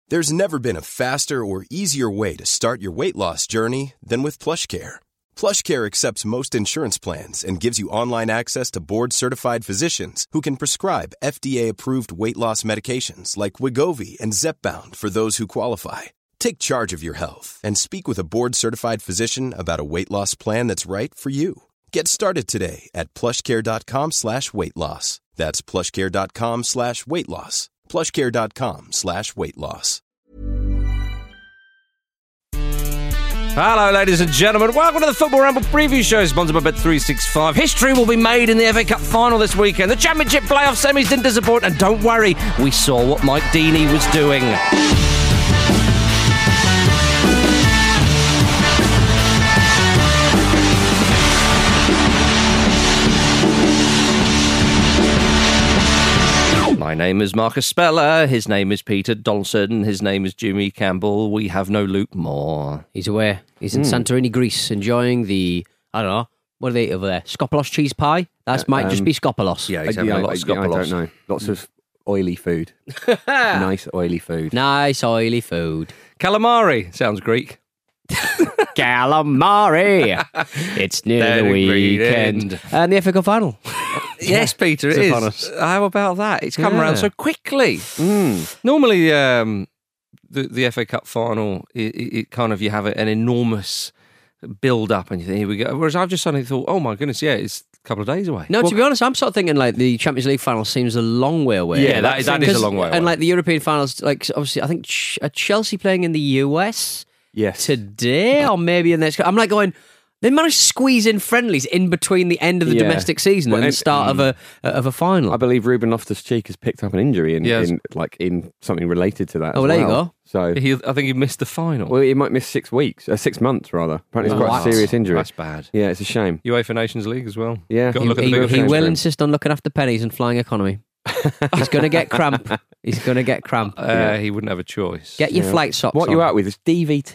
There's never been a faster or easier way to start your weight loss journey than with PlushCare. PlushCare accepts most insurance plans and gives you online access to board-certified physicians who can prescribe FDA-approved weight loss medications like Wegovy and Zepbound for those who qualify. Take charge of your health and speak with a board-certified physician about a weight loss plan that's right for you. Get started today at plushcare.com/weight loss. That's plushcare.com/weight loss. plushcare.com/weight loss. Hello, ladies and gentlemen. Welcome to the Football Ramble preview show, sponsored by Bet365. History will be made in the FA Cup final this weekend. The Championship playoff semis didn't disappoint, and don't worry, we saw what Mike Deeney was doing. My name is Marcus Speller, his name is Peter Donaldson, his name is Jimmy Campbell. We have no Luke Moore. He's away. He's in Santorini, Greece, enjoying the, I don't know, what do they eat over there? Skopolos cheese pie? That might just be Skopolos. Yeah, he's having a lot of Skopolos. I don't know. Lots of oily food. Nice oily food. Nice oily food. Calamari sounds Greek. Calamari. It's near the weekend. And the FA Cup final. Yes, Peter, it is. How about that? It's come around so quickly. Normally, the FA Cup final, it kind of, you have an enormous build-up and you think, here we go. Whereas I've just suddenly thought, oh my goodness, yeah, it's a couple of days away. No, to be honest, I'm sort of thinking like the Champions League final seems a long way away. Yeah, that is a long way away. And like the European finals, like obviously, I think are Chelsea playing in the US today or maybe in the next. I'm like going, they managed to squeeze in friendlies in between the end of the domestic season and the start of a final. I believe Ruben Loftus-Cheek has picked up an injury in something related to that. Oh, as well, there well. you go. So I think he missed the final. Well, he might miss 6 weeks, 6 months rather. Apparently, it's quite a serious injury. That's bad. Yeah, it's a shame. UEFA Nations League as well. Yeah, got to look at the bigger he picture. will insist on looking after pennies and flying economy. He's going to get cramp. He wouldn't have a choice. Get your flight socks What on. you out with is DVT.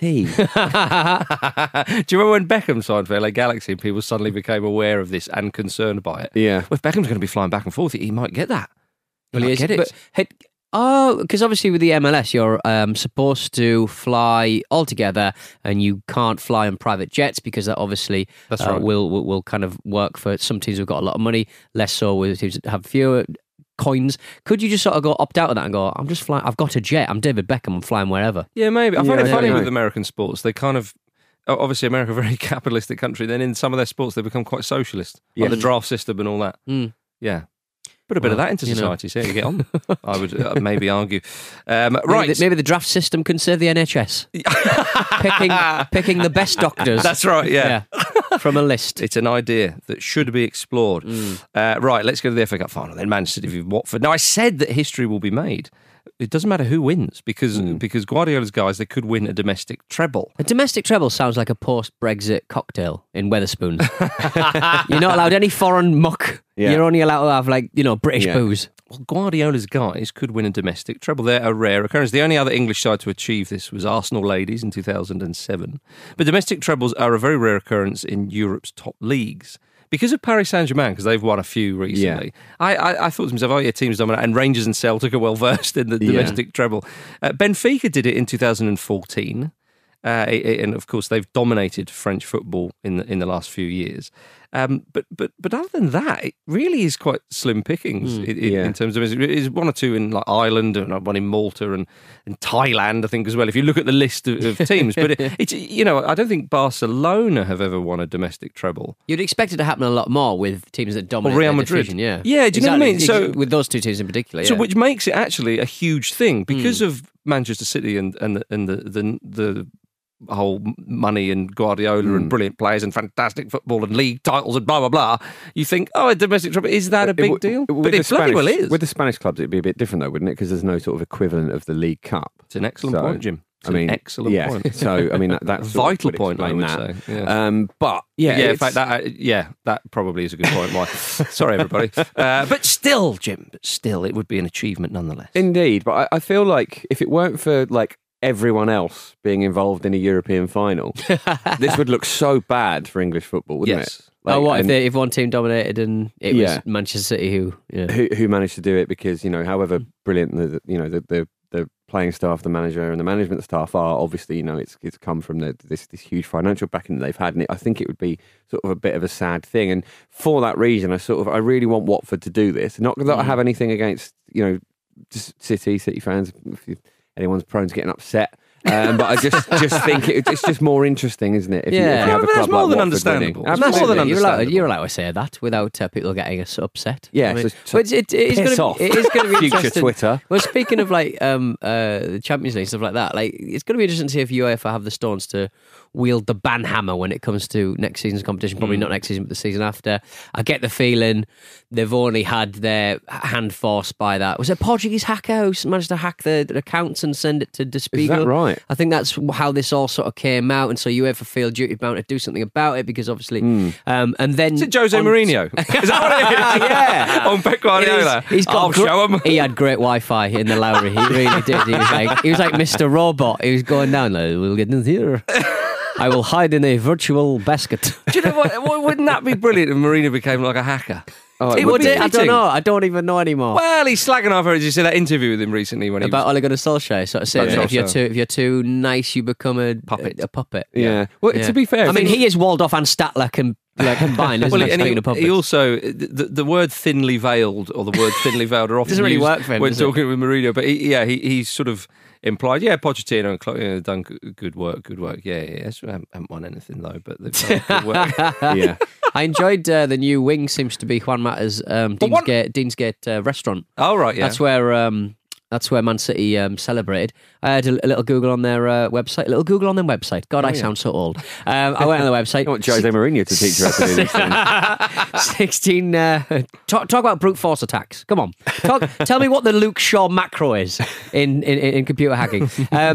Do you remember when Beckham signed for LA Galaxy and people suddenly became aware of this and concerned by it? Yeah. Well, if Beckham's going to be flying back and forth, he might get that. Well, he is, get it. Because obviously with the MLS, you're supposed to fly all together, and you can't fly on private jets because that obviously will kind of work for some teams who've got a lot of money, less so with teams that have fewer coins. Could you just sort of go opt out of that and go, I'm just flying, I've got a jet, I'm David Beckham, I'm flying wherever? Yeah, maybe. I find it funny with American sports. They kind of, obviously America, a very capitalistic country, then in some of their sports they become quite socialist, like the draft system and all that. Yeah. Put a bit of that into society, see how you get on. I would maybe argue. Right. Maybe the draft system can save the NHS. picking the best doctors. That's right, yeah. From a list. It's an idea that should be explored. Right, let's go to the FA Cup final then. Manchester City v Watford. Now, I said that history will be made. It doesn't matter who wins because Guardiola's guys, they could win a domestic treble. A domestic treble sounds like a post-Brexit cocktail in Wetherspoons. You're not allowed any foreign muck. Yeah. You're only allowed to have British booze. Well, Guardiola's guys could win a domestic treble. They're a rare occurrence. The only other English side to achieve this was Arsenal ladies in 2007. But domestic trebles are a very rare occurrence in Europe's top leagues. Because of Paris Saint-Germain, because they've won a few recently, I thought to myself, teams dominate, and Rangers and Celtic are well versed in the domestic treble. Benfica did it in 2014, and of course they've dominated French football in the last few years. But other than that, it really is quite slim pickings in terms of it's one or two in like Ireland and one in Malta and Thailand, I think as well. If you look at the list of teams, but it's I don't think Barcelona have ever won a domestic treble. You'd expect it to happen a lot more with teams that dominate Real their Madrid. division, yeah. Yeah, do you know what I mean? So with those two teams in particular, so which makes it actually a huge thing because of Manchester City and the whole money and Guardiola and brilliant players and fantastic football and league titles and blah blah blah. You think, a domestic treble, is that a big deal? But it bloody well is. With the Spanish clubs, it'd be a bit different though, wouldn't it? Because there's no sort of equivalent of the League Cup. It's an excellent point, Jim. Excellent point. So that's a vital point, I would say. Yeah. In fact, that probably is a good point. Why? Sorry, everybody. But still, Jim. It would be an achievement nonetheless. Indeed, but I feel like if it weren't for everyone else being involved in a European final, this would look so bad for English football, wouldn't it? If one team dominated and it was Manchester City who managed to do it? Because however brilliant the playing staff, the manager, and the management staff are obviously, it's come from this huge financial backing that they've had, and I think it would be sort of a bit of a sad thing. And for that reason, I really want Watford to do this. Not that I have anything against City fans. If anyone's prone to getting upset. But I just think it's just more interesting, isn't it? If you have a club that's more like than Watford understandable. winning. That's more than understandable. You're allowed to say that without people getting us upset. Yeah, I mean, so but it is going to be future interesting. Twitter. Well, speaking of the Champions League stuff like that, it's going to be interesting to see if UEFA have the stones to wield the banhammer when it comes to next season's competition. Probably not next season, but the season after. I get the feeling they've only had their hand forced by that. Was it a Portuguese hacker who managed to hack the accounts and send it to Der Spiegel? Is that right? I think that's how this all sort of came out, and so UEFA feel duty bound to do something about it because obviously, and then is it Jose Mourinho? Is that what it is? Yeah, on Pep Guardiola. I'll show him. He had great Wi-Fi in the Lowry. He really did. He was like Mr. Robot. He was going down like, we'll get in here. I will hide in a virtual basket. Do you know what? Wouldn't that be brilliant if Mourinho became like a hacker? Oh, It would be I don't fitting. know. I don't even know anymore. Well, he's slagging off her. Did you see that interview with him recently when he About was... Ole Gunnar Solskjaer, sort of saying About that Solskjaer. if you're too nice, you become a Puppet. A puppet. Yeah. Well, to be fair, I mean, he is Waldorf and Statler combined. Isn't Well, he? and Speaking of puppets. he also the word thinly veiled or the word thinly veiled are often Doesn't really used work for him, when does it? talking with Mourinho. But he sort of implied, Pochettino and Klopp done good work. Yeah. I haven't won anything though, but they've done good work. yeah. I enjoyed the new wing. Seems to be Juan Mata's Deansgate restaurant. Oh right, yeah. That's where Man City celebrated. I had a little Google on their website. A little Google on their website. God, I sound so old. I went on the website. I want Jose Mourinho to teach you how to do this thing. 16. Talk about brute force attacks. Come on. Tell me what the Luke Shaw macro is in computer hacking.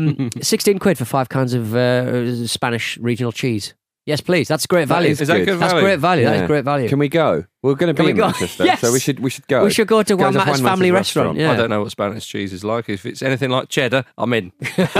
16 quid for 5 kinds of Spanish regional cheese. Yes, please. That's great value. Is that good That's value? great value. That Yeah. is great value. Can we go? We're going to be we in go? Manchester, Yes. so we should go. We should go to Juan to Mata's family restaurant. Yeah. I don't know what Spanish cheese is like. If it's anything like cheddar, I'm in.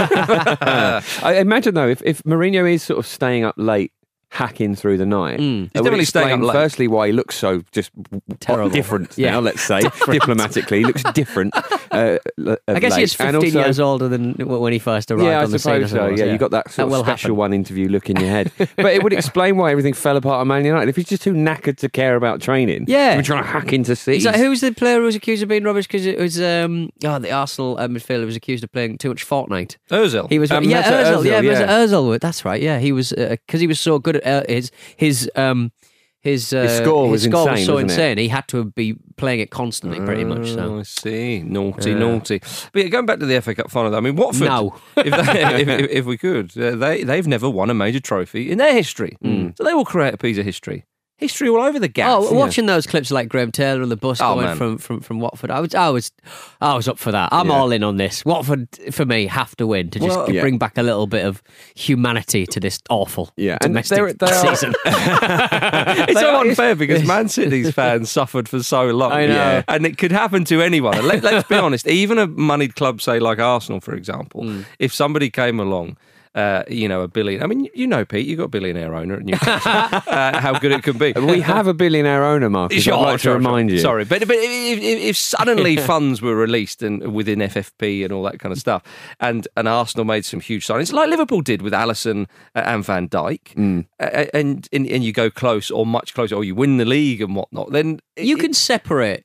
I imagine though, if Mourinho is sort of staying up late, hacking through the night, He's it would definitely staying explain, up late. Firstly, why he looks so just Terrible. different Yeah. now. Let's say diplomatically, he looks different. I guess he's 15 also, years older than when he first arrived Yeah, I on the scene. suppose so. Yeah, you got that sort of will special happen. one interview look in your head. But it would explain why everything fell apart at Man United. If he's just too knackered to care about training, Yeah. we're trying to hack into City. Who was the player who was accused of being rubbish because it was the Arsenal midfielder was accused of playing too much Fortnite. Ozil. He was Mesut Ozil. Yeah, Ozil, Mesut Ozil. That's right. Yeah, he was because he was so good at his score was insane, so wasn't it? insane. He had to be playing it constantly, pretty much. Oh, So I see. Naughty. But yeah, going back to the FA Cup final, though, I mean, Watford. No. if we could, they've never won a major trophy in their history, so they will create a piece of history. History all over the gaff. watching those clips like Graham Taylor on the bus Oh, going man. from Watford, I was up for that. I'm all in on this. Watford for me have to win to just Well, bring back a little bit of humanity to this awful Yeah, and domestic they are- season. It's so unfair because Man City's fans suffered for so long. I know. Yeah. And it could happen to anyone. And let's be honest, even a moneyed club, say like Arsenal, for example, if somebody came along, a billion. I mean, Pete, you've got a billionaire owner at Newcastle. How good it can be. We have a billionaire owner, Marcus. I'd like to remind you. Sorry, but if suddenly funds were released and within FFP and all that kind of stuff, and Arsenal made some huge signings, like Liverpool did with Alisson and Van Dijk, and you go close or much closer, or you win the league and whatnot, then You can separate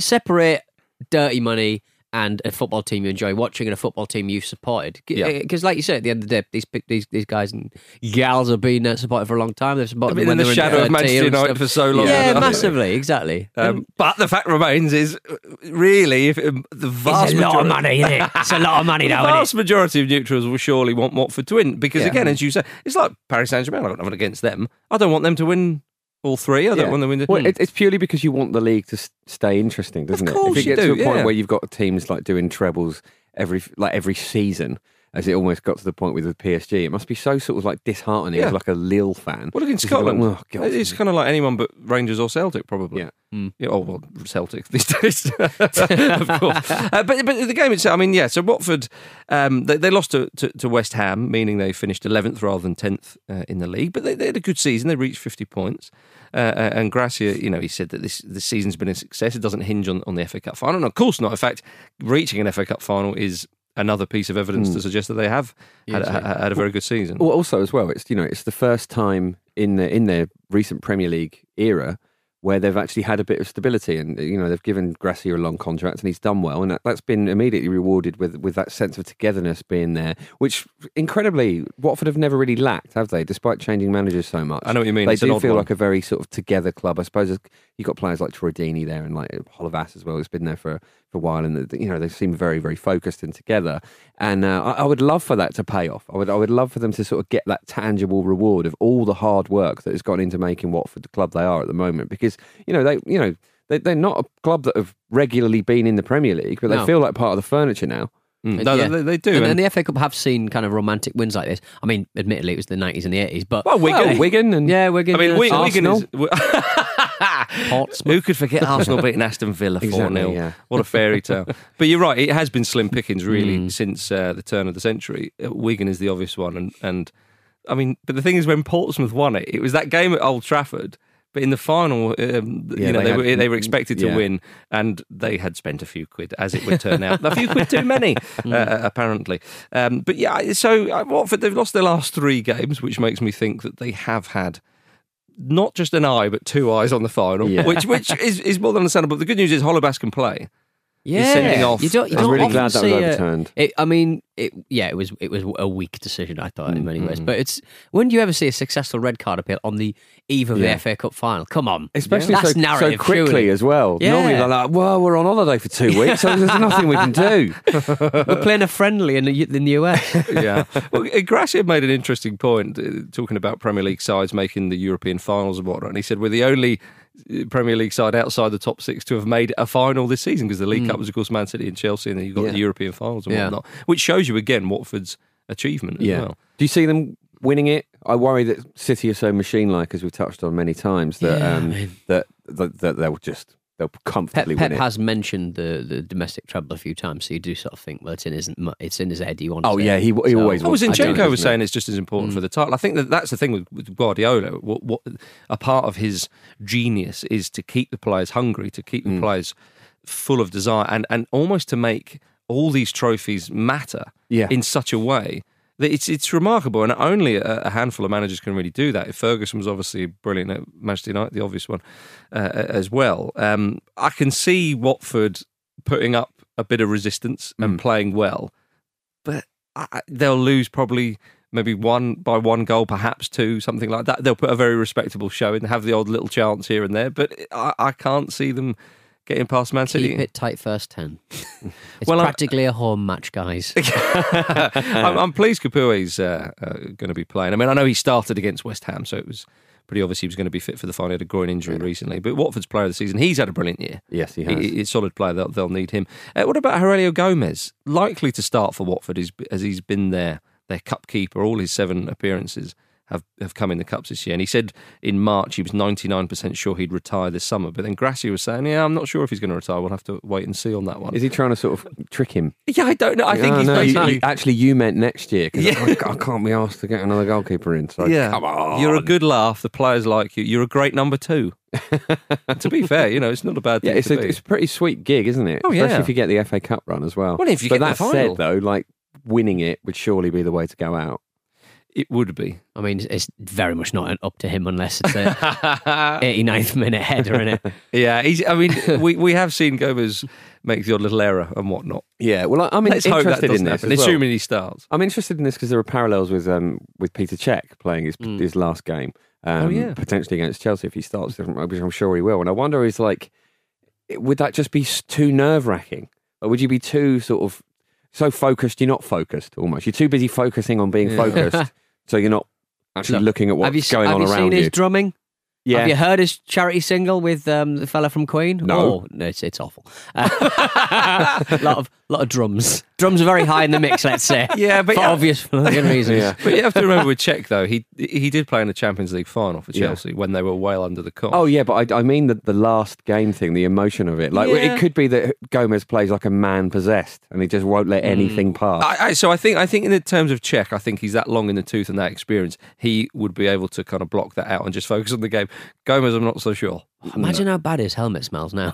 dirty money and a football team you enjoy watching and a football team you've supported. Because like you said, at the end of the day, these guys and gals have been supported for a long time. They've supported been them in when the they were shadow of Manchester tier and United stuff. for so long. Yeah, haven't they? massively, exactly. But the fact remains is really if the vast It's a lot of majority- money, isn't it? It's a lot of money, The though, isn't vast majority of neutrals will surely want Watford to win because, Yeah. again, as you say, it's like Paris Saint-Germain. I've got nothing against them. I don't want them to win all three. I don't want them to win. Well, it's purely because you want the league to stay interesting, doesn't Of it? course If it you gets do, to a point yeah. where you've got teams like doing trebles every season, as it almost got to the point with PSG, it must be so sort of like disheartening Yeah. as like a Lille fan. Well, look in Because you're Scotland. like, oh, God. It's kind of like anyone but Rangers or Celtic, probably. Yeah. Celtic these days, of course. But the game itself, I mean, yeah. So Watford, they lost to West Ham, meaning they finished 11th rather than 10th in the league. But they had a good season. They reached 50 points. And Gracia, he said that this season's been a success. It doesn't hinge on the FA Cup final. And of course not. In fact, reaching an FA Cup final is another piece of evidence to suggest that they have had a very good season. Well, also as well, it's the first time in their recent Premier League era where they've actually had a bit of stability, and they've given Gracia a long contract, and he's done well, and that's been immediately rewarded with that sense of togetherness being there, which incredibly Watford have never really lacked, have they? Despite changing managers so much, I know what you mean. They do feel like a very sort of together club. I suppose you've got players like Troy Deeney there, and like Holovas as well, who's been there for a while, and they seem very, very focused and together. And I would love for that to pay off. I would love for them to sort of get that tangible reward of all the hard work that has gone into making Watford the club they are at the moment, because they're not a club that have regularly been in the Premier League, but they feel like part of the furniture now. No, they do. And the FA Cup have seen kind of romantic wins like this. I mean, admittedly, it was the 90s and the 80s, but... Wigan and... Yeah, Wigan. I mean, Wigan is... Portsmouth. Who could forget Arsenal beating Aston Villa 4-0? Yeah. What a fairy tale. But you're right, it has been slim pickings really since the turn of the century. Wigan is the obvious one. And I mean, but the thing is, when Portsmouth won it was that game at Old Trafford. But in the final, they were expected to win, and they had spent a few quid, as it would turn out. A few quid too many, apparently. But yeah, so Watford, they've lost their last 3 games, which makes me think that they have had not just an eye, but 2 eyes on the final, which is more than understandable. The good news is Holovas can play. Yeah, he's sending off. I'm really glad that was overturned. It was a weak decision, I thought, in many ways. But it's when do you ever see a successful red card appeal on the eve of the FA Cup final? Come on, especially that's so quickly surely. As well. Yeah. Normally they're like, well, we're on holiday for 2 weeks, so there's nothing we can do. We're playing a friendly in the US. Yeah. Well, Gracia made an interesting point talking about Premier League sides making the European finals and whatnot. And he said we're the only Premier League side outside the top 6 to have made a final this season, because the League Cup was, of course, Man City and Chelsea, and then you've got the European finals and whatnot, which shows you again Watford's achievement as well. Do you see them winning it? I worry that City are so machine-like, as we've touched on many times, that they'll comfortably win it. Pep has mentioned the domestic treble a few times, so you do sort of think, well, it's in his head. He wants. Oh yeah, he always. Zinchenko was saying it's just as important for the title. I think that's the thing with Guardiola. What a part of his genius is to keep the players hungry, to keep the players full of desire, and almost to make all these trophies matter in such a way. It's remarkable, and only a handful of managers can really do that. Ferguson was obviously brilliant at Manchester United, the obvious one, as well. I can see Watford putting up a bit of resistance and playing well, but they'll lose probably maybe 1 goal, perhaps 2, something like that. They'll put a very respectable show in, have the odd little chance here and there, but I can't see them getting past Man City. Keep it tight first 10. It's practically a home match, guys. I'm pleased Capue's going to be playing. I mean, I know he started against West Ham, so it was pretty obvious he was going to be fit for the final. He had a groin injury recently. But Watford's player of the season, he's had a brilliant year. Yes, he has. He's a solid player. They'll need him. What about Aurelio Gomez? Likely to start for Watford as he's been their cup keeper. All his 7 appearances have come in the Cups this year. And he said in March he was 99% sure he'd retire this summer. But then Gracia was saying, I'm not sure if he's going to retire. We'll have to wait and see on that one. Is he trying to sort of trick him? Yeah, I don't know. I think he's basically... Actually, you meant next year, because I can't be asked to get another goalkeeper in. So come on. You're a good laugh. The players like you. You're a great number 2. To be fair, it's not a bad thing to be. It's a pretty sweet gig, isn't it? Oh, yeah. Especially if you get the FA Cup run as well. Well, if you get the final. But that said, though, like, winning it would surely be the way to go out. It would be. I mean, it's very much not up to him unless it's a 89th minute header, isn't it? Yeah, we have seen Gomez make the odd little error and whatnot. Yeah, well, I'm interested in this. Assuming he starts. I'm interested in this because there are parallels with Peter Cech playing his last game, potentially against Chelsea if he starts, which I'm sure he will. And I wonder, would that just be too nerve-wracking? Or would you be too sort of so focused you're not focused almost? You're too busy focusing on being focused. So you're not actually looking at what's going on around you. Have you seen his drumming? Yeah. Have you heard his charity single with the fella from Queen? No. It's awful. lot of drums. Drums are very high in the mix, let's say. Yeah, but for obvious reasons. Yeah. But you have to remember with Cech, though, he did play in the Champions League final for Chelsea when they were well under the cosh. Oh yeah, but I mean the last game thing, the emotion of it. Like it could be that Gomez plays like a man possessed, and he just won't let anything pass. So I think in the terms of Cech, I think he's that long in the tooth and that experience. He would be able to kind of block that out and just focus on the game. Gomez, I'm not so sure. Imagine how bad his helmet smells now.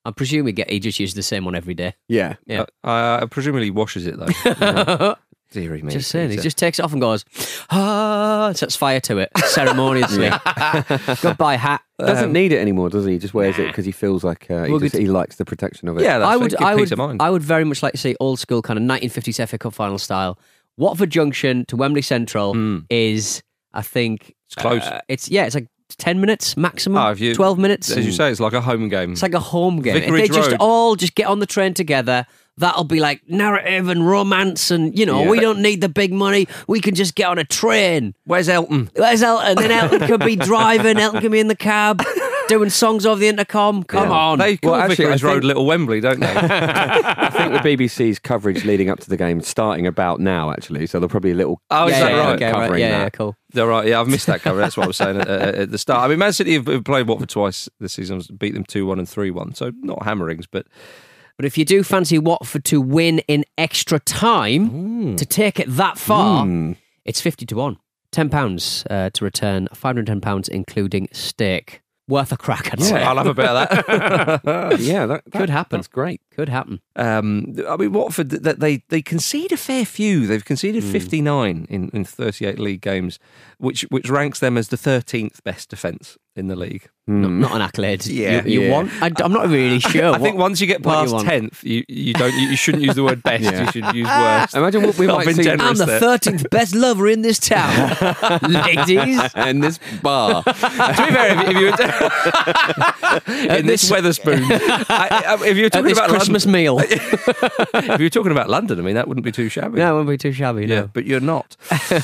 I'm presuming he just uses the same one every day. Yeah. Presumably he washes it though. Deary me. Just saying, he just takes it off and goes, sets fire to it ceremoniously. Goodbye, hat. Doesn't need it anymore, does he? He just wears it because he feels like he likes the protection of it. Yeah, I would very much like to see old school kind of 1950s FA Cup final style. Watford Junction to Wembley Central is, I think, it's close. It's like 10 minutes maximum. 12 minutes. As you say, it's like a home game. It's like a home game. Vicarage if they Road. all just get on the train together, that'll be like narrative and romance, and we don't need the big money. We can just get on a train. Where's Elton? Then Elton could be driving. Elton can be in the cab doing songs over the intercom. Come on. They call Vicarage Road Little Wembley, don't they? I think the BBC's coverage leading up to the game starting about now, actually. So they'll probably a little. Oh, is that right? Okay, covering right. Yeah, that. yeah, cool. They're right. Yeah, I've missed that cover. That's what I was saying at the start. I mean, Man City have played Watford twice this season, beat them 2-1 and 3-1. So not hammerings, but if you do fancy Watford to win in extra time, to take it that far, it's 50-1. £10 to return, £510 including stake. Worth a crack, I'd say. I'll have a bit of that. That could happen. That's great. Could happen. I mean, Watford, they concede a fair few. They've conceded 59 in 38 league games, which ranks them as the 13th best defence in the league. Not an accolade. Yeah. You want? I'm not really sure. I think once you get past 10th, you shouldn't use the word best. You should use worst. Imagine what we might see. I'm the 13th best lover in this town, ladies, and this bar. To be fair, if you were in this Weatherspoon, if you were talking about Christmas meal, if you were talking about London, I mean that wouldn't be too shabby. No, it wouldn't be too shabby. No. Yeah, but you're not.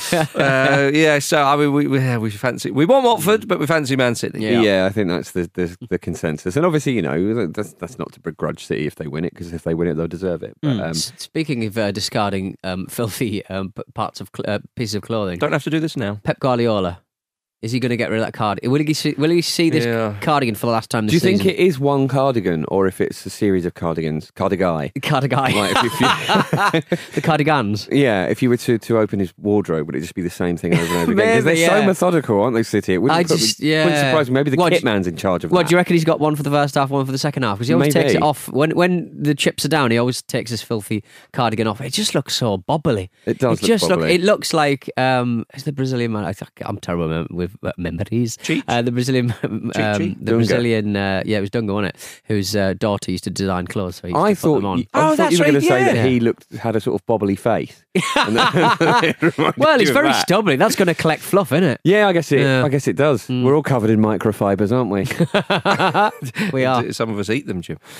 So I mean, we fancy. We want Watford, but we fancy Man City. Yeah, I think that's the consensus. And obviously, that's not to begrudge City if they win it, because if they win it, they'll deserve it. But, speaking of discarding filthy parts of pieces of clothing, don't have to do this now. Pep Guardiola. Is he going to get rid of that card? Will he see this cardigan for the last time this season? Do you think it is one cardigan, or if it's a series of cardigans? Cardigan. Like The cardigans. Yeah, if you were to open his wardrobe, would it just be the same thing over and over again? Because they're so methodical, aren't they, City? It wouldn't surprise me. Maybe the kit man's in charge of that. What, do you reckon he's got one for the first half, one for the second half? Because he always takes it off. When the chips are down, he always takes his filthy cardigan off. It just looks so bobbly. It does look bobbly. It looks like, is the Brazilian man, I'm terrible with memories. The Brazilian, it was Dunga, wasn't it? Whose daughter used to design clothes. So I thought you were going to say that he had a sort of bobbly face. Well, it's very stubbly. That's going to collect fluff, isn't it? Yeah, I guess it does. We're all covered in microfibers, aren't we? We are. Some of us eat them, Jim.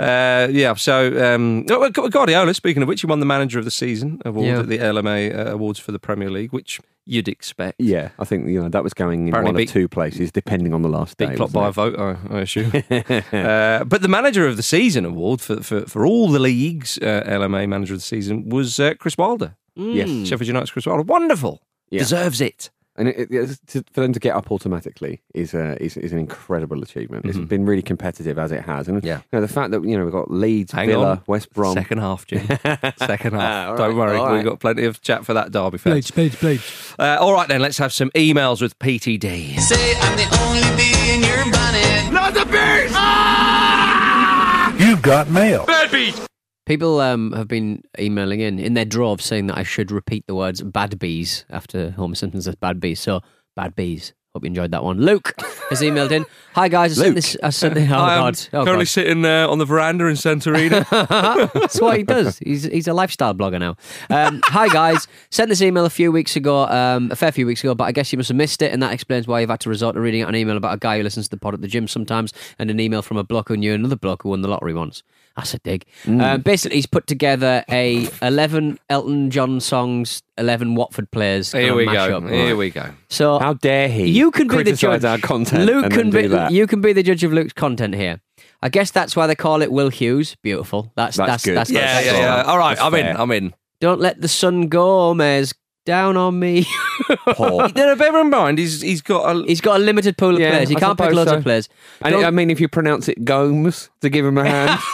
So Guardiola, speaking of which, he won the Manager of the Season award at the LMA Awards for the Premier League, which you'd expect. Yeah, I think that was going in one of two places, depending on the last day. Big clock by a vote, I assume. But the Manager of the Season award for all the leagues, LMA Manager of the Season, was Chris Wilder. Yes, Sheffield United's Chris Wilder. Wonderful. Yeah. Deserves it. And for them to get up automatically is an incredible achievement. It's been really competitive as it has, and the fact that we've got Leeds, Villa, West Brom. Second half, Jim. Second half. Don't worry, we've got plenty of chat for that derby. Please. All right then, let's have some emails with PTD. Say I'm the only bee in your bonnet. Not the bees! Ah! You've got mail. Bad bees! People have been emailing in their droves saying that I should repeat the words bad bees after Homer Simpson says bad bees. So, bad bees. Hope you enjoyed that one. Luke has emailed in. Hi guys, I sent this. I'm currently sitting on the veranda in Santorini. That's what he does. He's a lifestyle blogger now. Hi guys, sent this email a fair few weeks ago, but I guess you must have missed it, and that explains why you've had to resort to reading out an email about a guy who listens to the pod at the gym sometimes, and an email from a bloke who knew another bloke who won the lottery once. That's a dig. Basically, he's put together 11 Elton John songs, 11 Watford players. Here we go. Here we go. So how dare he? You can be the judge. Our content. Luke can be. You can be the judge of Luke's content here. I guess that's why they call it Will Hughes. Beautiful. That's good. That's yeah. All right, I'm in. Don't let the sun go, Gomez. Down on me. Bear in mind, he's got a limited pool of players. He can't pick loads of players. And I mean, if you pronounce it Gomes, to give him a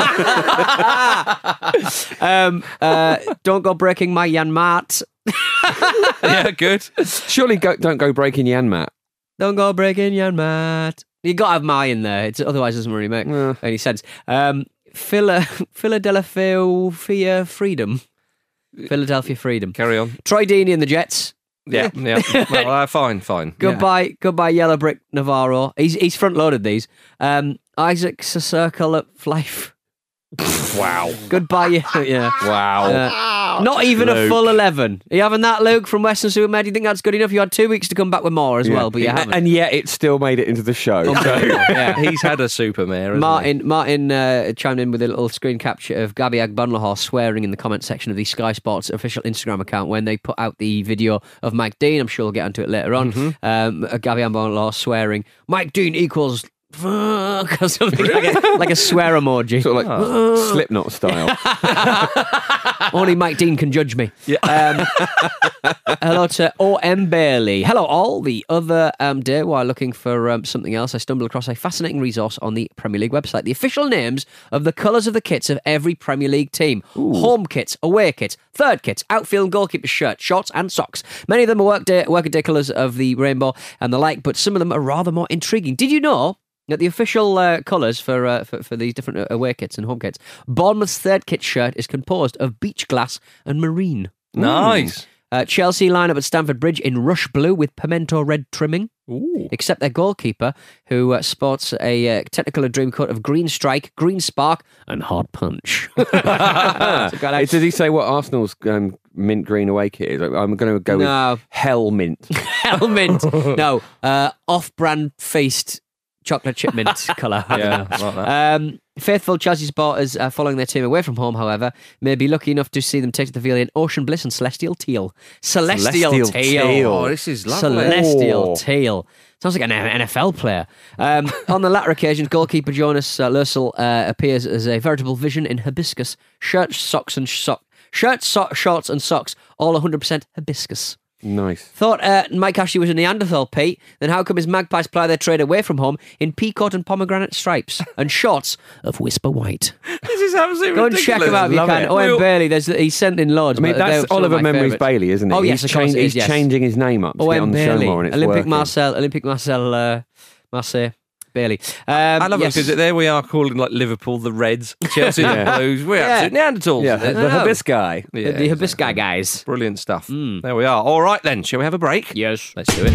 hand. Don't go breaking my Janmaat. Yeah, good. Surely don't go breaking Janmaat. Don't go breaking Janmaat. You got to have my in there. Otherwise, it doesn't really make any sense. Philadelphia Freedom. Philadelphia Freedom. Carry on. Troy Deeney and the Jets. Yeah. Well, fine. Goodbye, Yellow Brick Navarro. He's front loaded these. Isaac Circle at Life. Wow. Goodbye. Yeah. Wow. Not even Luke. a full 11. Are you having that, Luke, from Western Supermed? Do you think that's good enough? You had 2 weeks to come back with more as well, but you haven't. And yet it still made it into the show. Yeah. He's had a supermare, hasn't Martin chimed in with a little screen capture of Gabby Agbonlahor swearing in the comment section of the Sky Sports official Instagram account when they put out the video of Mike Dean. I'm sure we'll get onto it later on. Gabby Agbonlahor swearing, Mike Dean equals fuck, or something like a swear emoji. Sort of like Slipknot style. Only Mike Dean can judge me. Yeah. Hello to O.M. Bailey. Hello all. The other day, while looking for something else, I stumbled across a fascinating resource on the Premier League website. The official names of the colours of the kits of every Premier League team. Ooh. Home kits, away kits, third kits, outfield and goalkeeper shirts, shorts and socks. Many of them are workaday colours of the rainbow and the like, but some of them are rather more intriguing. Did you know that the official colours for these different away kits and home kits, Bournemouth's third kit shirt is composed of beach glass and marine. Nice. Chelsea line up at Stamford Bridge in rush blue with pimento red trimming. Ooh. Except their goalkeeper, who sports a Technicolor dream coat of green strike, green spark, and hard punch. Does he say what Arsenal's mint green away kit is? I'm going to go with Hell Mint. Hell Mint. No, off-brand faced chocolate chip mint colour. Yeah, like that. Faithful Chelsea supporters following their team away from home, however, may be lucky enough to see them take to the field in Ocean Bliss and Celestial Teal. Celestial Teal. Oh, this is lovely. Celestial Teal. Sounds like an NFL player. On the latter occasion, goalkeeper Jonas Lössl appears as a veritable vision in hibiscus. Shirts, shorts and socks, all 100% hibiscus. Nice. Thought Mike Ashley was a Neanderthal, Pete. Then how come his Magpies ply their trade away from home in peacoat and pomegranate stripes and shorts of whisper white? This is absolutely Go ridiculous. and check him out if you can. Owen Bailey, he sent in loads. I mean, that's Oliver Memories Bailey, isn't it? Oh, yes, he's changing his name up to get on the show more, and it's Olympic working. Marcel Bailey. I love it because there we are calling like Liverpool the Reds, Chelsea the Blues. We're absolute Neanderthals. Yeah, the Hibiscus. Yeah, the Hibiscus guys. Brilliant stuff. There we are. All right then, shall we have a break? Yes. Let's do it.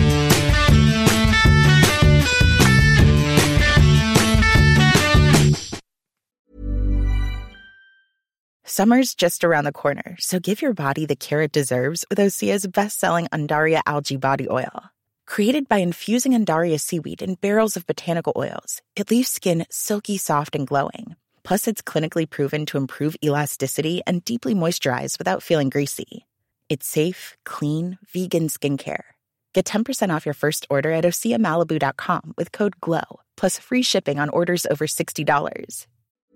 Summer's just around the corner, so give your body the care it deserves with Osea's best-selling Undaria Algae Body Oil. Created by infusing Undaria seaweed in barrels of botanical oils, it leaves skin silky soft and glowing. Plus, it's clinically proven to improve elasticity and deeply moisturize without feeling greasy. It's safe, clean, vegan skincare. Get 10% off your first order at OseaMalibu.com with code GLOW, plus free shipping on orders over $60.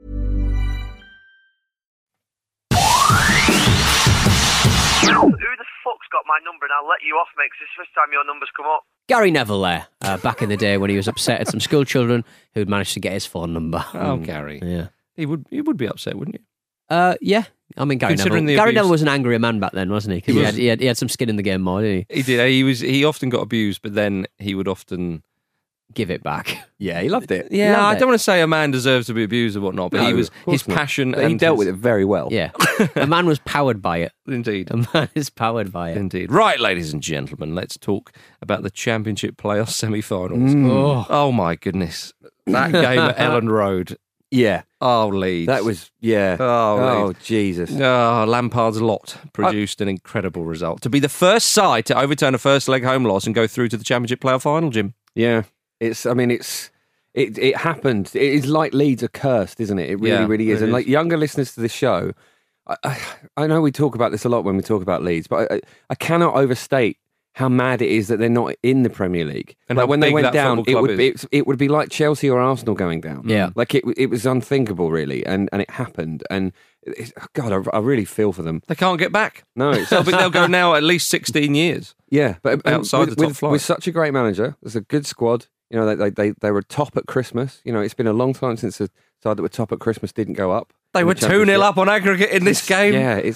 Who the fuck's got my number and I'll let you off, mate, 'cause it's the first time your number's come up. Gary Neville there, back in the day when he was upset at some school children who'd managed to get his phone number. Oh, Gary. Yeah. He would be upset, wouldn't you? Yeah. I mean, Gary Neville was an angrier man back then, wasn't he? 'Cause he had some skin in the game more, didn't he? He did. He often got abused, but then he would often give it back. Yeah, he loved it. Yeah, I don't want to say a man deserves to be abused or whatnot, but his passion and he dealt with it very well. Yeah. A man was powered by it. Indeed. A man is powered by it. Indeed. Right, ladies and gentlemen, let's talk about the Championship playoff semi-finals. Oh my goodness. That game at Ellen Road. Yeah. Oh, Leeds. That was, Oh, Jesus. Oh, Lampard's lot produced an incredible result. To be the first side to overturn a first leg home loss and go through to the Championship playoff final, Jim. Yeah. It happened. It is like Leeds are cursed, isn't it? It really is. And like younger listeners to the show, I know we talk about this a lot when we talk about Leeds, but I cannot overstate how mad it is that they're not in the Premier League. And like when they went down, it would be like Chelsea or Arsenal going down. Yeah, like it was unthinkable, really, and it happened. And God, I really feel for them. They can't get back. No, they'll go now at least 16 years. Yeah, but outside the top flight with such a great manager, there's a good squad. You know, they were top at Christmas. You know, it's been a long time since the side that were top at Christmas didn't go up. They were 2-0 up on aggregate in this game. Yeah,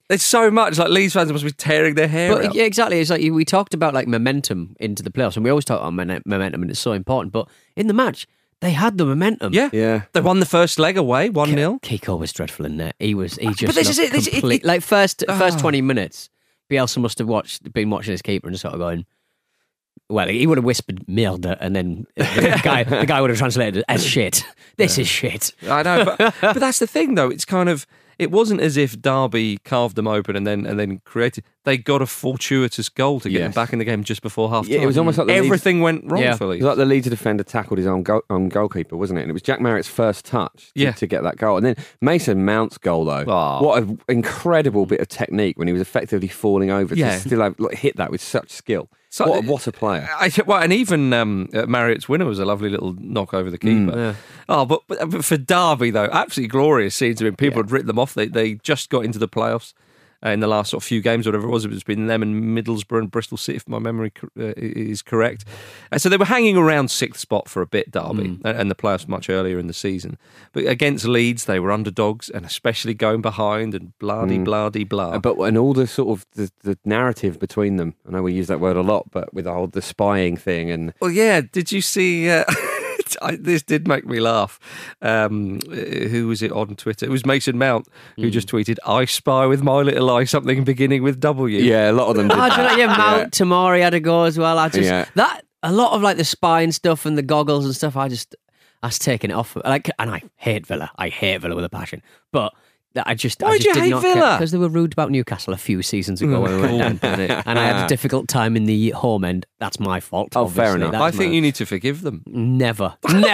It's so much like Leeds fans must be tearing their hair out. Yeah, exactly. It's like we talked about like momentum into the playoffs, and we always talk about momentum, and it's so important. But in the match, they had the momentum. Yeah. They won the first leg away, 1-0. Kiko was dreadful in net. He just. But this is it. Like first 20 minutes, Bielsa must have been watching his keeper and just sort of going. Well, he would have whispered "merde," and then the guy would have translated it as "shit." This is shit. I know, but that's the thing, though. It's kind of. It wasn't as if Derby carved them open and then created. They got a fortuitous goal to get them back in the game just before half time. Yeah, it was almost like everything went wrong for Leeds. It was like the Leeds defender tackled his own goalkeeper, wasn't it? And it was Jack Marriott's first touch to get that goal. And then Mason Mount's goal, though. Oh. What an incredible bit of technique when he was effectively falling over to still hit that with such skill. So, what a player! And even Marriott's winner was a lovely little knock over the keeper. Oh, but for Derby though, absolutely glorious scenes. I mean, people had written them off. They just got into the playoffs in the last sort of few games, whatever it was. It's been them and Middlesbrough and Bristol City, if my memory is correct. So they were hanging around sixth spot for a bit, Derby, and the playoffs much earlier in the season. But against Leeds, they were underdogs, and especially going behind and blah. And all the sort of the narrative between them. I know we use that word a lot, but with the spying thing and. Well, yeah. Did you see? This did make me laugh. Who was it on Twitter? It was Mason Mount who just tweeted, "I spy with my little eye something beginning with W." Yeah, a lot of them did. Mount Tamori had a go as well. That a lot of like the spine stuff and the goggles and stuff. I was taking it off. And I hate Villa. I hate Villa with a passion. But I just Why do you hate Villa? Because they were rude about Newcastle a few seasons ago when we went down, and I had a difficult time in the home end. That's my fault. Oh, fair enough. I think you need to forgive them. Never.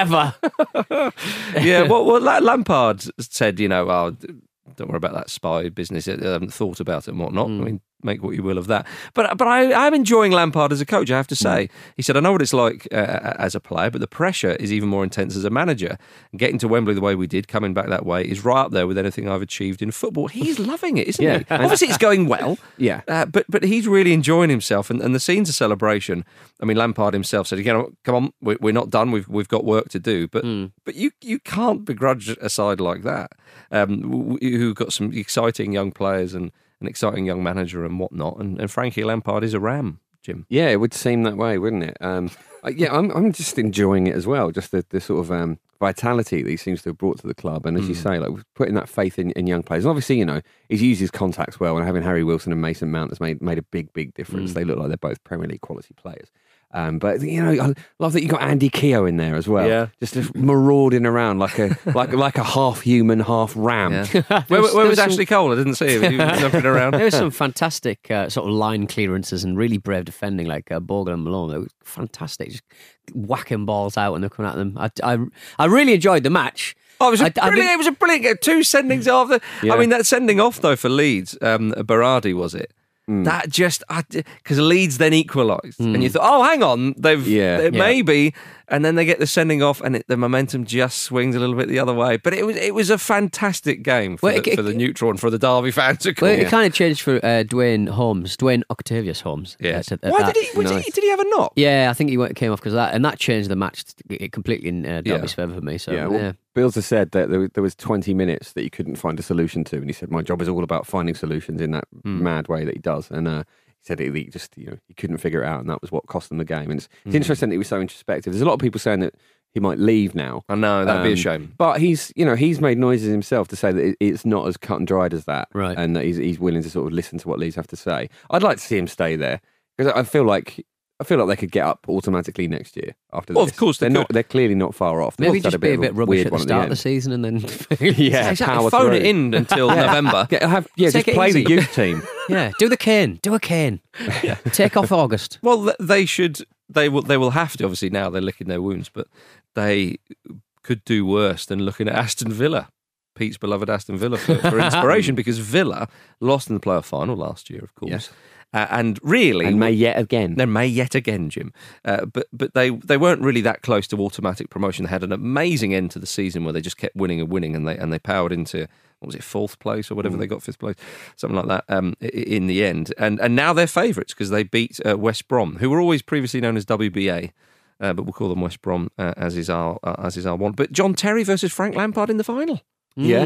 Yeah. Well, Lampard said, don't worry about that spy business. I haven't thought about it and whatnot. I mean, make what you will of that. But I'm enjoying Lampard as a coach, I have to say. He said, I know what it's like as a player, but the pressure is even more intense as a manager. And getting to Wembley the way we did, coming back that way, is right up there with anything I've achieved in football. He's loving it, isn't he? Obviously, it's going well. But he's really enjoying himself. And the scene's a celebration. I mean, Lampard himself said, come on, we're not done. We've got work to do. But you can't begrudge a side like that, who've got some exciting young players and an exciting young manager and whatnot, and Frankie Lampard is a ram, Jim. Yeah, it would seem that way, wouldn't it? I'm just enjoying it as well. Just the sort of vitality that he seems to have brought to the club, and as you say, like putting that faith in young players. And obviously, he's used his contacts well, and having Harry Wilson and Mason Mount has made a big difference. They look like they're both Premier League quality players. But I love that you got Andy Keogh in there as well. Yeah. Just marauding around like a half human, half ram. Yeah. Where was Ashley Cole? I didn't see him. He was jumping around. There was some fantastic sort of line clearances and really brave defending, like Bogle and Malone. They were fantastic, just whacking balls out when they're coming at them. I really enjoyed the match. Oh, it was a brilliant 2 sendings after. I mean, that sending off though for Leeds, Berardi was it? That just because Leeds then equalised, and you thought, oh, hang on, maybe, and then they get the sending off, and the momentum just swings a little bit the other way. But it was a fantastic game for the neutral and for the Derby fans. It kind of changed for Dwayne Octavius Holmes. Yes. Why did he have a knock? Yeah, I think he came off because of that, and that changed the match completely in Derby's favour for me. So Bielsa said that there was 20 minutes that he couldn't find a solution to, and he said, my job is all about finding solutions in that mad way that he does. And he said he just he couldn't figure it out, and that was what cost them the game. And it's interesting that he was so introspective. There's a lot of people saying that he might leave now. I know, that'd be a shame. But he's made noises himself to say that it's not as cut and dried as that, right? And that he's willing to sort of listen to what Leeds have to say. I'd like to see him stay there because I feel like they could get up automatically next year after this. Well, of course They're clearly not far off. Maybe just be a bit rubbish at the start of the season and then exactly. Phone it in until November. Just play the youth team. Do a cane. Take off August. Well, they should. They will have to. Obviously, now they're licking their wounds, but they could do worse than looking at Aston Villa, Pete's beloved Aston Villa, for inspiration, because Villa lost in the playoff final last year, of course. Yes. And really, and may yet again, Jim. But they weren't really that close to automatic promotion. They had an amazing end to the season where they just kept winning, and they powered into, what was it, 4th place or whatever they got, 5th place, something like that. In the end, and now they're favourites because they beat West Brom, who were always previously known as WBA. But we'll call them West Brom as is our one. But John Terry versus Frank Lampard in the final. Yeah.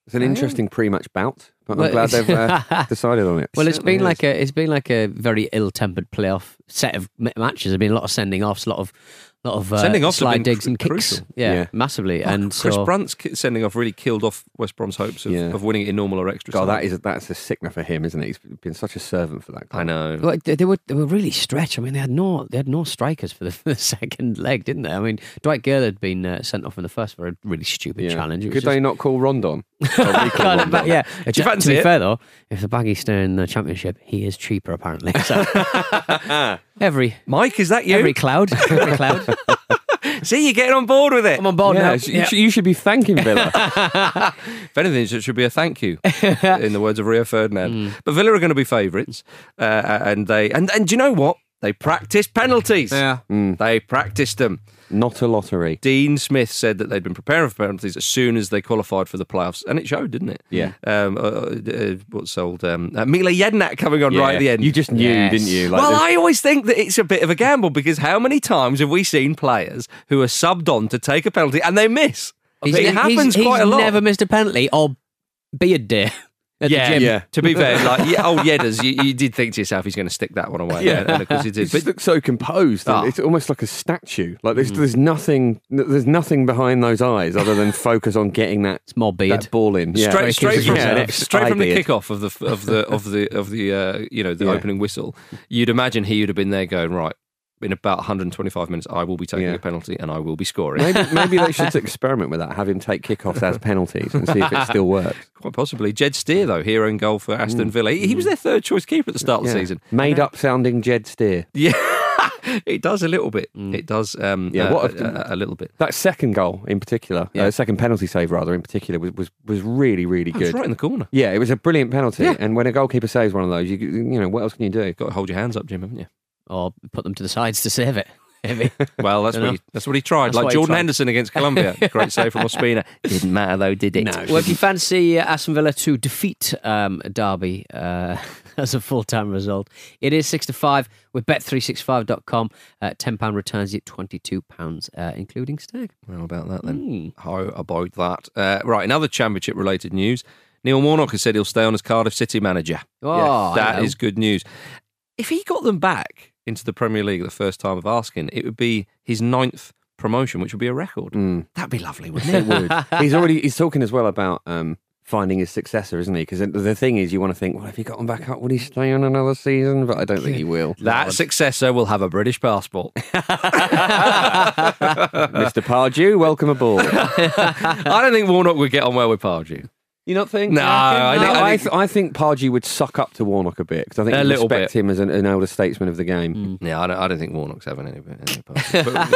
It's an interesting pre-match bout, but I'm glad they've decided on it. Well, it's been like a very ill-tempered playoff set of matches. There've been a lot of sending offs, a lot of sending offs slide digs and kicks. Crucial. Yeah, massively. And Chris Brunt's sending off really killed off West Brom's hopes of winning it in normal or extra time. That's a sickener for him, isn't it? He's been such a servant for that guy. I know. Well, they were really stretched. I mean, they had no strikers for the second leg, didn't they? I mean, Dwight Gale had been sent off in the first for a really stupid challenge. Could they not call Rondon? Yeah. Do you fancy to be it? fair though, if the Baggies stay in the Championship, he is cheaper apparently. So Mike, is that you? every cloud. See, you're getting on board with it. I'm on board now. You should be thanking Villa. If anything, it should be a thank you, in the words of Rio Ferdinand. But Villa are going to be favourites, and do you know what? They practiced penalties. Yeah. They practiced them. Not a lottery. Dean Smith said that they'd been preparing for penalties as soon as they qualified for the playoffs, and it showed, didn't it? Yeah. What's old Mila Jednak coming on right at the end. You just knew, didn't you? Well, I always think that it's a bit of a gamble because how many times have we seen players who are subbed on to take a penalty and they miss? It happens quite a lot. He's never missed a penalty or beard day. At the gym. Yeah. To be fair, old Yedders, you did think to yourself he's going to stick that one away. Yeah, and of course he did. It just looks so composed. It's almost like a statue. Like there's nothing behind those eyes other than focus on getting that. It's more beard. That ball in. Straight from the beard. kickoff of the opening whistle. You'd imagine he would have been there going, right, in about 125 minutes, I will be taking a penalty and I will be scoring. Maybe they should experiment with that. Have him take kickoffs as penalties and see if it still works. Quite possibly. Jed Steer, though, hero in goal for Aston Villa. He was their third choice keeper at the start of the season. Made up sounding Jed Steer. Yeah. It does a little bit. It does a little bit. That second goal in particular, second penalty save rather in particular, was really, really good. It was right in the corner. Yeah, it was a brilliant penalty. Yeah. And when a goalkeeper saves one of those, you know, what else can you do? Got to hold your hands up, Jim, haven't you? Or put them to the sides to save it. Well, that's what he tried. Like Jordan Henderson against Colombia. Great save from Ospina. Didn't matter though, did it? No. Well, if you fancy Aston Villa to defeat Derby as a full-time result, it is 6-5 with Bet365.com. £10 returns you £22, including stake. How about that then? How about that? Right, another championship-related news. Neil Warnock has said he'll stay on as Cardiff City manager. Oh, that is good news. If he got them back into the Premier League at the first time of asking, it would be his 9th promotion, which would be a record. That'd be lovely, wouldn't it? It would. He's talking as well about finding his successor, isn't he? Because the thing is, you want to think, well, if he got him back up, would he stay on another season? But I don't think he will. That successor will have a British passport. Mr. Pardew, welcome aboard. I don't think Warnock would get on well with Pardew. You not think? No, I think Pardew would suck up to Warnock a bit because I think he respects him as an elder statesman of the game. Yeah, I don't think Warnock's having any part.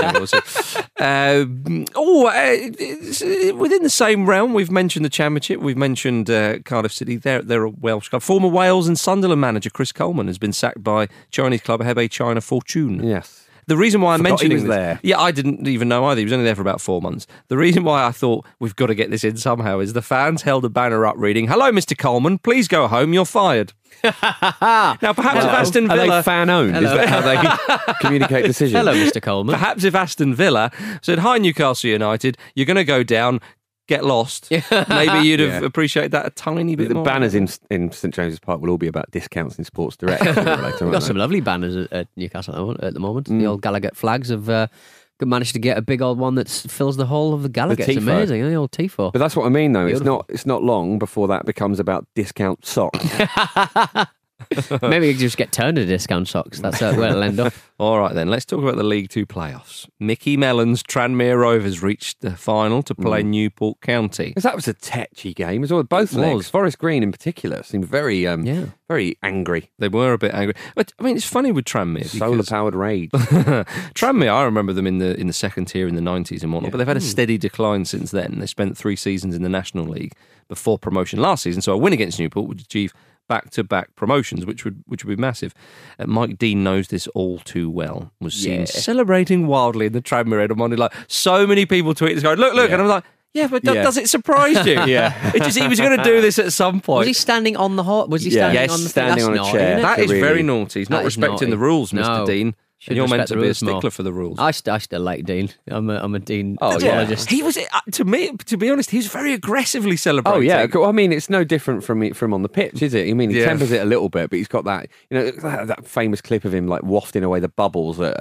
Within the same realm, we've mentioned the Championship. We've mentioned Cardiff City. They're a Welsh club. Former Wales and Sunderland manager Chris Coleman has been sacked by Chinese club Hebei China Fortune. Yes. The reason why I'm mentioning he was there. Yeah, I didn't even know either. He was only there for about 4 months. The reason why I thought we've got to get this in somehow is the fans held a banner up reading, "Hello, Mr. Coleman, please go home, you're fired." Now, perhaps if Aston Villa... Are they fan-owned? Is that how they communicate decisions? Hello, Mr. Coleman. Perhaps if Aston Villa said, "Hi, Newcastle United, you're going to go down, get lost," maybe you'd have appreciated that a tiny bit more. The banners in St James's Park will all be about discounts in Sports Direct. We've got some lovely banners at Newcastle at the moment. The old Gallagher flags have managed to get a big old one that fills the whole of the Gallagher. It's amazing, the old tifo. But that's what I mean, though. Beautiful. It's not long before that becomes about discount socks. Maybe you can just get turned to discount socks. That's where it'll end up. All right, then. Let's talk about the League Two playoffs. Mickey Mellon's Tranmere Rovers reached the final to play Newport County. Because that was a tetchy game as well. Both legs. Forest Green in particular seemed very very angry. They were a bit angry. But, I mean, it's funny with Tranmere. Solar-powered rage. Tranmere, I remember them in the second tier in the 90s and whatnot, but they've had a steady decline since then. They spent 3 seasons in the National League before promotion last season, so a win against Newport would achieve back-to-back promotions, which would be massive. Mike Dean knows this all too well. Was seen celebrating wildly in the Tranmere on Monday. Like, so many people tweeted going, look, and I'm like, yeah, but does it surprise you? He was going to do this at some point. Was he standing on the hot? Was he standing on the standing on a chair? That is very naughty. He's not respecting the rules, Mr. Dean. Should You're meant respect to the be a rules more. stickler for the rules. I still like Dean. I'm a Dean Oh, yeah. apologist. He was, to me, to be honest, he was very aggressively celebrating. Oh yeah, I mean it's no different from on the pitch, is it? I mean he tempers it a little bit, but he's got that that famous clip of him like wafting away the bubbles at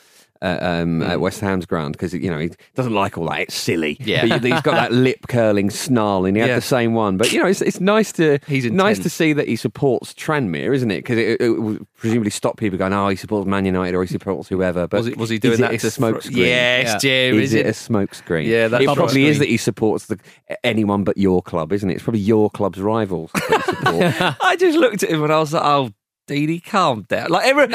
West Ham's ground because he doesn't like all that. It's silly. Yeah. But he's got that lip curling snarl, and he had the same one. But it's nice to see that he supports Tranmere, isn't it? Because it will presumably stop people going, oh, he supports Man United or he supports whoever. But was he doing that to to smoke screen? Yes, Jim. Is it a smoke screen? Yeah, that's it probably screen. is that he supports anyone but your club, isn't it? It's probably your club's rivals that he supports. I just looked at him and I was like, oh, Deanie, calm down. Like everyone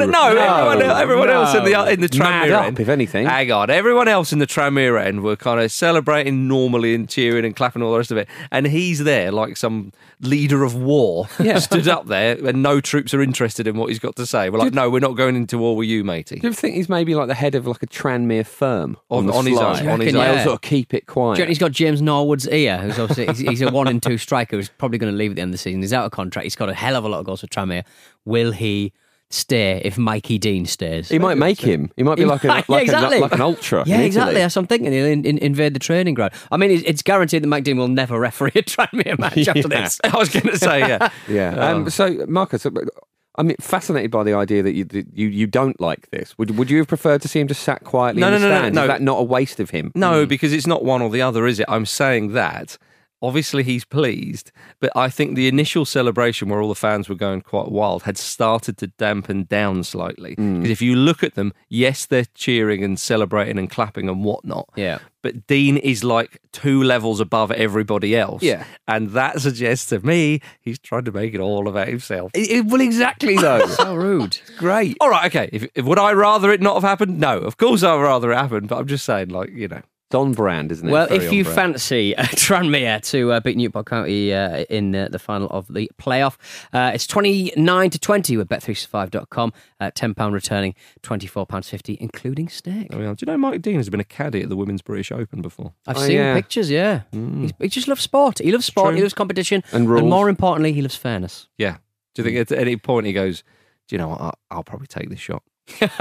else in the Tranmere Mad up, end, if anything. Hang on, everyone else in the Tranmere end were kind of celebrating normally and cheering and clapping all the rest of it, and he's there like some leader of war, stood up there, and no troops are interested in what he's got to say. We're like, no, we're not going into war with you, matey. Do you ever think he's maybe like the head of like a Tranmere firm on his slide? own? They'll sort of keep it quiet. Do you reckon he's got James Norwood's ear, who's obviously he's a 1-2 striker who's probably going to leave at the end of the season. He's out of contract. He's got a hell of a lot of goals for Tranmere. Will he stay if Mikey Dean stays? He might make him. He might be like an ultra. Yeah, in exactly. Italy. That's what I'm thinking. He'll invade the training ground. I mean, it's guaranteed that Mike Dean will never referee a Tranmere match after this. I was going to say, yeah. Yeah. So, Marcus, I'm fascinated by the idea that you don't like this. Would you have preferred to see him just sat quietly in the stands? No. Is that not a waste of him? No, because it's not one or the other, is it? I'm saying that. Obviously, he's pleased, but I think the initial celebration where all the fans were going quite wild had started to dampen down slightly. Because if you look at them, yes, they're cheering and celebrating and clapping and whatnot. Yeah. But Dean is like 2 levels above everybody else. Yeah. And that suggests to me he's trying to make it all about himself. Well, exactly, though. So rude. Great. All right, okay. If would I rather it not have happened? No, of course I'd rather it happened. But I'm just saying, It's on brand, isn't it? Well, Very if you on brand. fancy Tranmere to beat Newport County in the final of the playoff, it's 29-20 with Bet365.com. £10 returning, £24.50, including stake. Do you know Mike Dean has been a caddy at the Women's British Open before? I've seen pictures, yeah. He just loves sport. He loves sport, he loves competition, And rules. more importantly, he loves fairness. Yeah. Do you think at any point he goes, do you know what, I'll probably take this shot?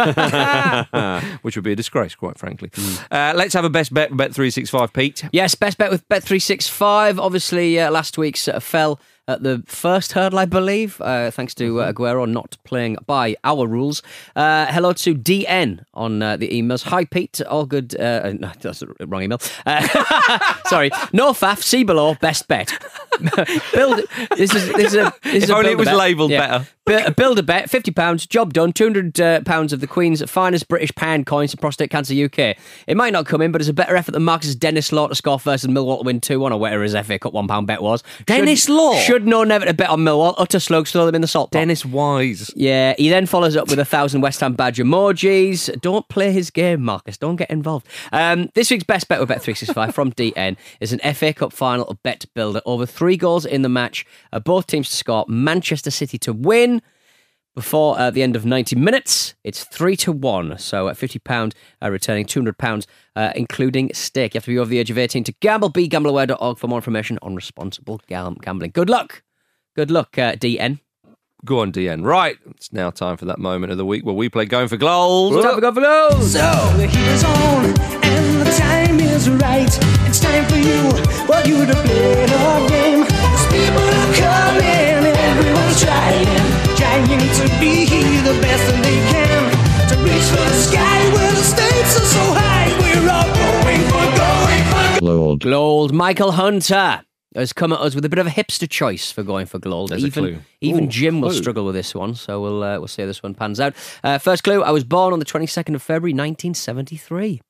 Which would be a disgrace, quite frankly. Let's have a best bet with Bet365, Pete. Yes, best bet with Bet365. Obviously, last week's fell at the first hurdle, I believe, thanks to Aguero not playing by our rules. Hello to DN on the emails. Hi, Pete. All good. No, that's the wrong email. Sorry. No faff. See below. Best bet. Build. This is a. If only it was labelled better. Build a bet. £50. Job done. £200 of the Queen's finest British pound coins to Prostate Cancer UK. It might not come in, but it's a better effort than Marcus's Dennis Law to score versus Millwall to win 2-1 or whatever his FA Cup £1 bet was. Dennis Law? Should know never to bet on Millwall. Utter slugs, throw them in the salt pot. Dennis Wise. Yeah, he then follows up with 1,000 West Ham badge emojis. Don't play his game, Marcus. Don't get involved. This week's best bet with Bet365 from DN is an FA Cup final of Bet Builder. Over 3 goals in the match. Both teams to score. Manchester City to win. Before the end of 90 minutes, it's 3-1. So £50 returning £200, including stake. You have to be over the age of 18 to gamble. BeGambleAware.org for more information on responsible gambling. Good luck. Good luck, DN. Go on, DN. Right, it's now time for that moment of the week where we play Going for Goals. It's time for Going for Goals. So the heat is on and the time is right. It's time for you to play the game. 'Cause people are coming, everyone's trying to be the best that they can. To reach for the sky where the stakes are so high. We're all going for gold. Glold. Michael Hunter has come at us with a bit of a hipster choice for Going for Glold. There's a clue. Even Jim will struggle with this one, so we'll see how this one pans out. First clue, I was born on the 22nd of February 1973.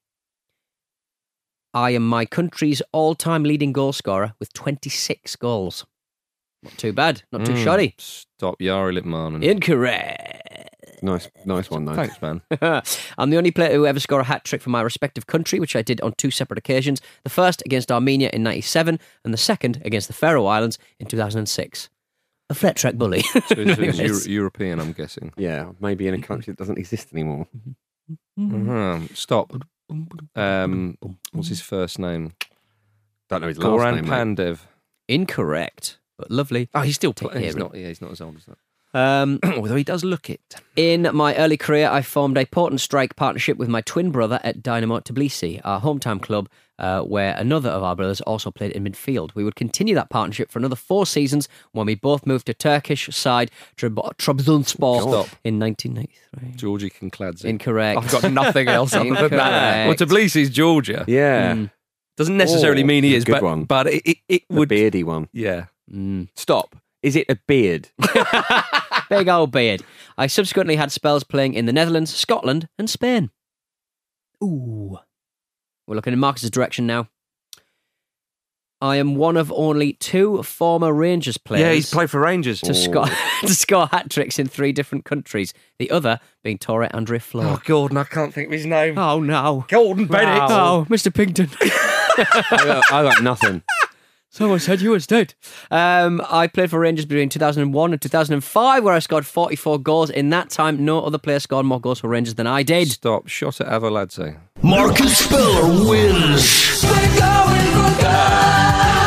I am my country's all-time leading goal scorer with 26 goals. Not too bad, not too shoddy. Stop Yari Litmanen. Incorrect. Nice one, though. Thanks, man. I'm the only player who ever scored a hat-trick for my respective country, which I did on 2 separate occasions. The first against Armenia in 97 and the second against the Faroe Islands in 2006. A flat track bully. So it's European, I'm guessing. Yeah, maybe in a country that doesn't exist anymore. Stop. What's his first name? Don't know his last Goran name, mate. Pandev. Incorrect, but lovely. Oh, he's still to playing. hear He's it. not as old as that. Although he does look it. In my early career, I formed a port and strike partnership with my twin brother at Dynamo Tbilisi, our hometown club, where another of our brothers also played in midfield. We would continue that partnership for another 4 seasons when we both moved to Turkish side Trabzonspor in 1993. Georgie Kinkladze. Incorrect. I've got nothing else other than that. Well, Incorrect. Tbilisi's Georgia. Yeah. Doesn't necessarily mean he is, good but one. but it The would. beardy one. Yeah. Stop. Is it a beard? Big old beard. I subsequently had spells playing in the Netherlands, Scotland, and Spain. Ooh. We're looking in Marcus's direction now. I am one of only 2 former Rangers players. Yeah, he's played for Rangers. to score hat-tricks in 3 different countries. The other being Torre Andre Flo. Oh, Gordon, I can't think of his name. Oh, no. Gordon Bennett. Oh, Mr. Pington. I got nothing. Someone said you was dead. I played for Rangers between 2001 and 2005, where I scored 44 goals. In that time, no other player scored more goals for Rangers than I did. Stop. Shot at Avaladze. Marcus Speller wins. We're going for gold.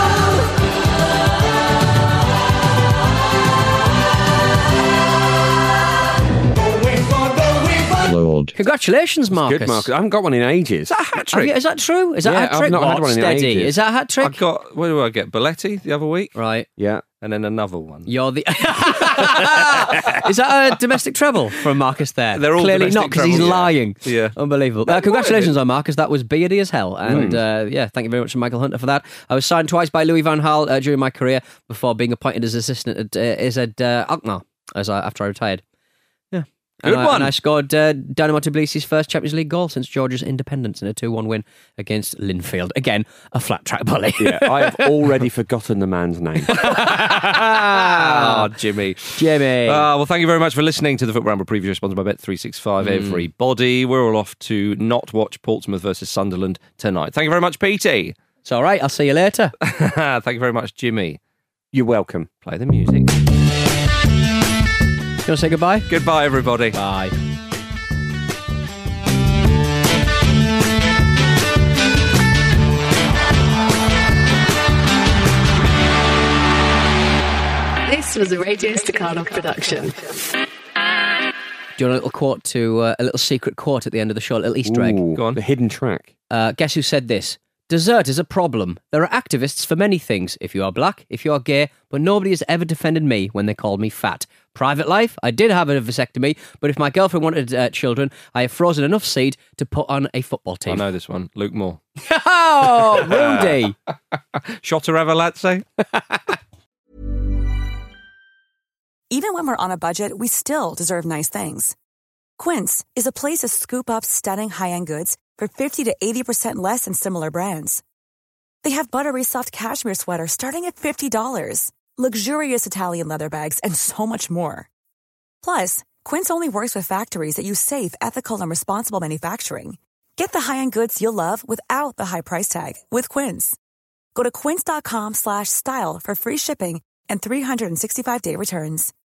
Lord. Congratulations, Marcus. Good, Marcus. I haven't got one in ages. Is that a hat trick? Is that true? Is that Yeah, a hat I've trick? not had Oh, one in steady. ages. Is that a hat I trick? got, what do I get? Balletti the other week? Right. Yeah. And then another one. You're the. Is that a domestic treble from Marcus there? They're all Clearly domestic not, because he's trebles, yeah. lying. Yeah. Unbelievable. No, Congratulations on Marcus. That was beardy as hell. And yeah, thank you very much to Michael Hunter for that. I was signed twice by Louis van Gaal during my career before being appointed as assistant at Ized Alkmaar after I retired. Yeah. Good one. And I scored Dynamo Tbilisi's first Champions League goal since Georgia's independence in a 2-1 win against Linfield. Again, a flat track volley. Yeah, I have already forgotten the man's name. Ah, Jimmy. Jimmy. Well, thank you very much for listening to the Football Ramble preview sponsored by Bet365. Everybody, we're all off to not watch Portsmouth versus Sunderland tonight. Thank you very much, Petey. It's all right. I'll see you later. Thank you very much, Jimmy. You're welcome. Play the music. You want to say goodbye? Goodbye, everybody. Bye. This was a Radio Staccato production. Do you want a little quote to a little secret quote at the end of the show, a little Easter egg? Ooh, Go on. The hidden track. Guess who said this? Dessert is a problem. There are activists for many things. If you are black, if you are gay, but nobody has ever defended me when they called me fat. Private life, I did have a vasectomy, but if my girlfriend wanted children, I have frozen enough seed to put on a football I team. know this one. Luke Moore. Oh, Rudy! Shot at Avaladze. Even when we're on a budget, we still deserve nice things. Quince is a place to scoop up stunning high-end goods for 50 to 80% less than similar brands. They have buttery soft cashmere sweaters starting at $50, luxurious Italian leather bags, and so much more. Plus, Quince only works with factories that use safe, ethical, and responsible manufacturing. Get the high-end goods you'll love without the high price tag with Quince. Go to quince.com/style for free shipping and 365-day returns.